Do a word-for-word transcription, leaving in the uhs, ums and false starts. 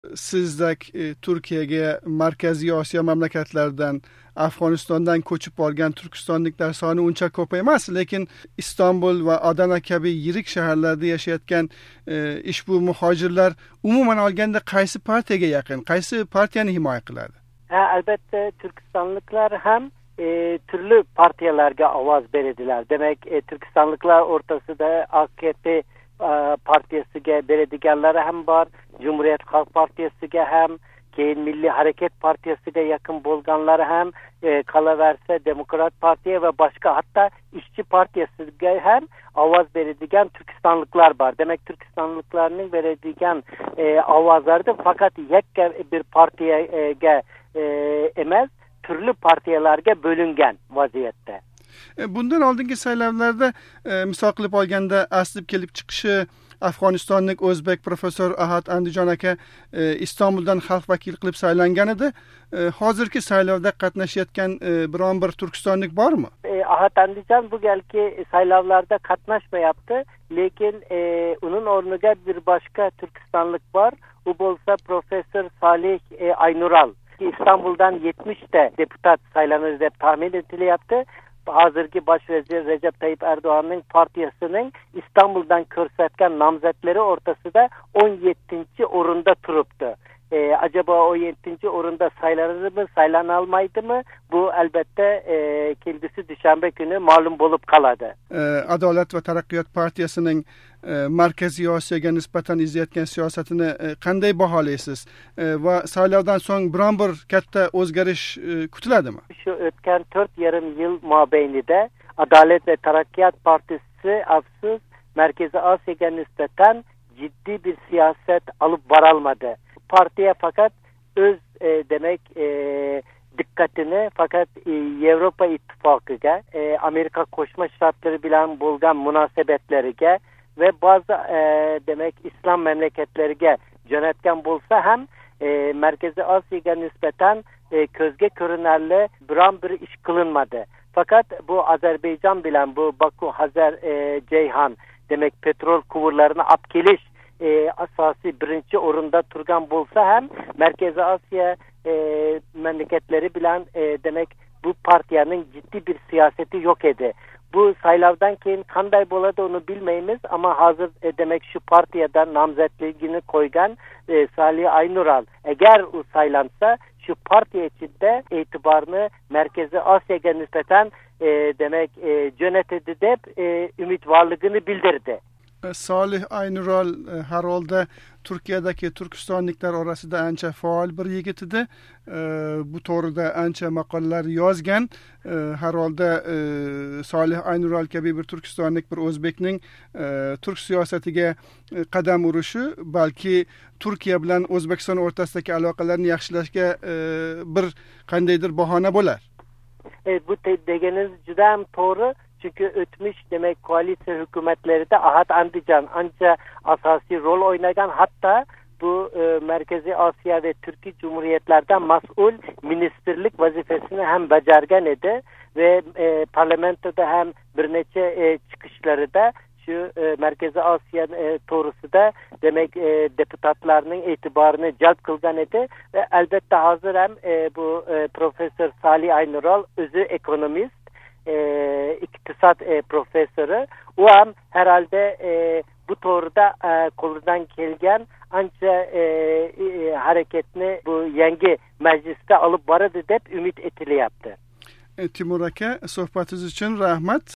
Sizdek e, Turkiyaga Markaziy Osiyo mamlakatlaridan Afg'onistondan ko'chib borgan turkistonliklar soni uncha ko'p emas, lekin Istanbul va Adana kabi yirik shaharlarda yashayotgan e, ushbu muhojirlar umuman olganda qaysi partiyaga yaqin, qaysi partiyani himoya qiladi? Ha, albatta Türkistanlıklar hem e, türlü partiyalarga ovoz berediler. Demek e, Türkistanlıklar ortasida A K P e, partiyasiga beradiganlari ham bor, Cumhuriyet Halk Partiyasiga ham, keyin Milliy Hareket Partiyasiga yaqin bo'lganlari ham, e, qolaversa Demokrat Partiya ve başka hatta İşçi Partiyasiga ham ovoz beradigan Türkistanlıklar bor. Demek Türkistanlıklarning beradigan e, ovozlarida fakat yakka bir partiyaga e, emas, türlü partiyalarga bo'lingan vaziyatda. Bundan oldingi saylovlarda e, misol qilib olganda aslib kelib chiqishi Afg'onistonlik o'zbek professor Ahad Andijon aka e, Istanbuldan xalq vakili qilib saylangan edi. E, hozirgi saylovda qatnashayotgan e, biron bir turkistonlik bormi? E, Ahad Andijon bu galki saylovlarda qatnashmayapti, lekin e, onun o'rniga bir başka Türkistanlık var. Bu bo'lsa Profesör Salih e, Aynural. İstanbul'dan yetmişte deputat saylanır deb tahmin edilyapti. Hazırki başvezir Recep Tayyip Erdoğan'ın partiyasının İstanbul'dan ko'rsatgan namzetleri ortasida on yettinchi o'rinda turibdi. Ee, acaba o yettinchi o'rinda saylanır mı, saylanalmaydı mı? Bu elbette e, kelgusi dushanba günü ma'lum bo'lib qoladi. Ee, Adalet ve Taraqqiyot partiyasining e, Markaziy Osiyoga nisbatan izlayotgan siyosatini e, qanday baholaysiz? E, va saylovdan so'ng biron bir katta o'zgarish e, kutiladimi? Şu o'tgan to'rt yarim yil mobaynida Adalet ve Taraqqiyot partisi afsus Markaziy Osiyoga nisbatan ciddi bir siyaset alıp varalmadı. Partiye fakat öz e, demek e, dikkatini fakat e, Avrupa İttifakı'ga, e, Amerika Koşma Şartları bilen bo'lgan munosabatlarga ve bazı e, demek İslam memleketleriga jo'natgan bo'lsa ham e, Markaziy Osiyoga nisbatan e, ko'zga ko'rinarli biron bir ish qilinmadi. Fakat bu Azerbaycan bilen bu Baku Hazar e, Ceyhan demek petrol kuvurlarını ap kelish E, asasi birinci o'rinda turgan bo'lsa ham Markaziy Osiyo e, memleketleri bilen e, demek bu partiyanın ciddi bir siyaseti yok edi. Bu saylovdan keyin qanday bo'ladi onu bilmeymiz ama hazır e, demek şu partiyadan namzetliğini koygan e, Salih Aynural eğer o saylansa şu partiya içinde itibarını Markaziy Osiyoga nispeten e, demek e, jo'natadi deb e, umidvorligini bildirdi. Salih Aynural har holda Turkiyadagi turkistonliklar orasida ancha faol bir yigit edi. Bu to'g'rida ancha maqolalar yozgan. Har holda Salih Aynural kabi bir turkistonlik bir o'zbekning turk siyosatiga qadam urishi balki Turkiya bilan O'zbekiston o'rtasidagi aloqalarni yaxshilashga bir qandaydir bahona bo'lar. Evet, bu degeniz juda ham to'g'ri. Çünkü ötmüş demek koalisyon hükümetleri de Ahad Andijon anca asasi rol oynayan, hatta bu e, Merkezi Asya ve Türkiye Cumhuriyetlerden mas'ul ministerlik vazifesini hem becergen edi ve e, parlamentoda hem bir neçe e, çıkışları da şu e, Merkezi Asya e, torusu da demek e, deputatlarının itibarını celp kılgan edi ve elbette hazır hem e, bu e, Profesör Salih Aynural özü ekonomist, E, iktisat e, profesörü. O ham herhalde e, bu to'g'rida e, qo'lidan kelgan ancha e, e, hareketini bu yangi majlisda olib boradi deb umid etilyapti. E, Timur aka, suhbatingiz uchun rahmat.